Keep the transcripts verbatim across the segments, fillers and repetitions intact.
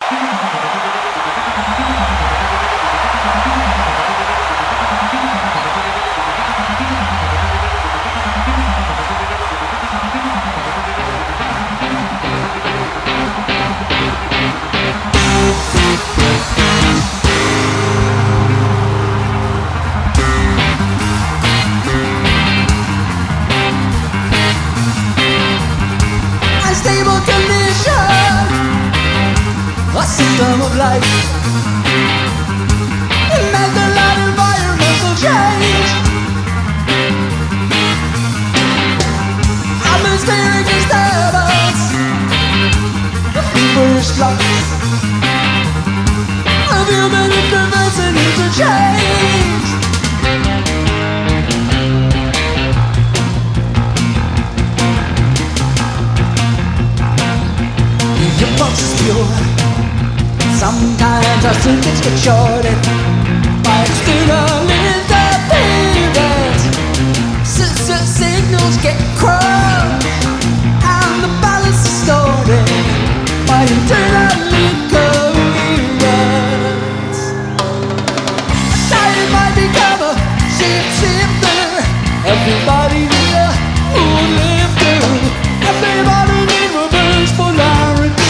Unstable condition, a system of life, mental and environmental change, atmospheric disturbance, the feverish flux of human interference and interchange. Your pulse is pure. Sometimes our circuits get shorted by external interference. S-s-signals get crossed and the balance distorted by internal incoherence. A child might become a shape-shifter. Everybody need a moon lifter. Everybody need reverse polarity.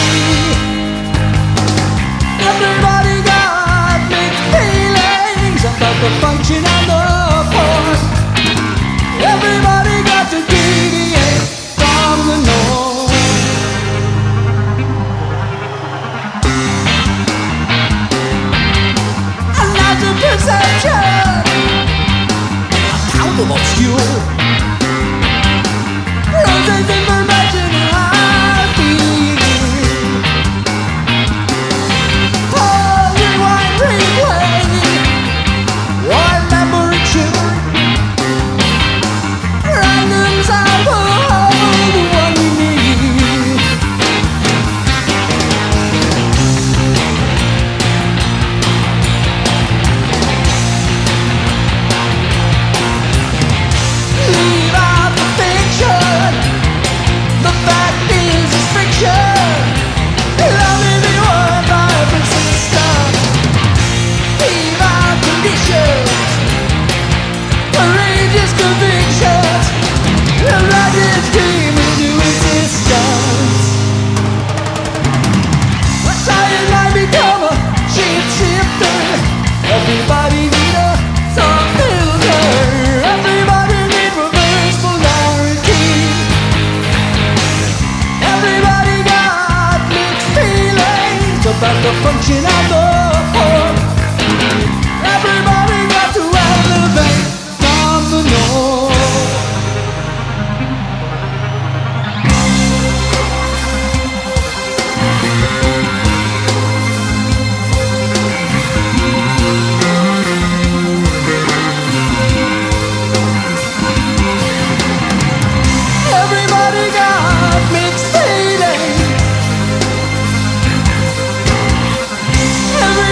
Everybody got mixed feelings about the function and the form. Everybody got to deviate from the norm. A large perception, a pound of obscure, rotates information in our being. Pause, rewind, replay, one memory chip, random sample of the one we need. Leave out the fiction. The fact is it's friction. Loving me one vibrant system. Leave out conditions. Courageous convictions. The logic dream into existence. A child might become a shape-shifter. Everybody need a some filter. Everybody need reverse polarity. Everybody got mixed feelings about the function of the form. Everybody got to elevate from the norm. Everybody got mixed feelings. Everybody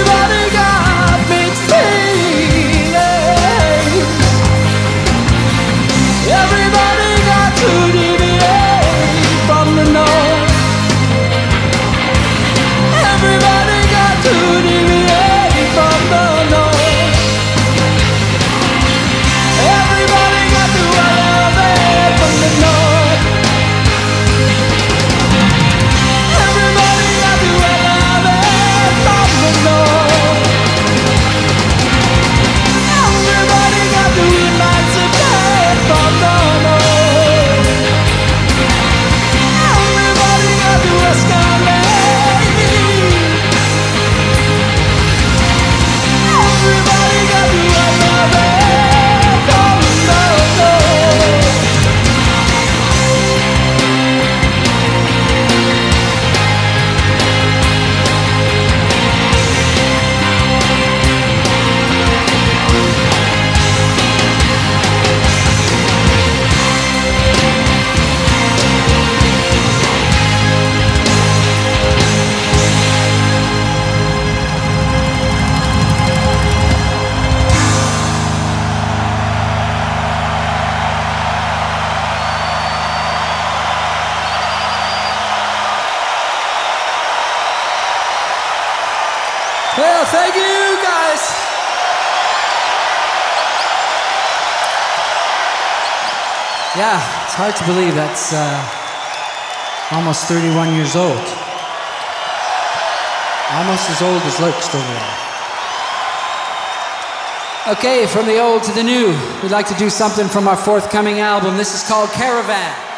Well, thank you, guys. Yeah, it's hard to believe that's uh, almost thirty-one years old. Almost as old as Lurks over there. Okay, from the old to the new, we'd like to do something from our forthcoming album. This is called Caravan.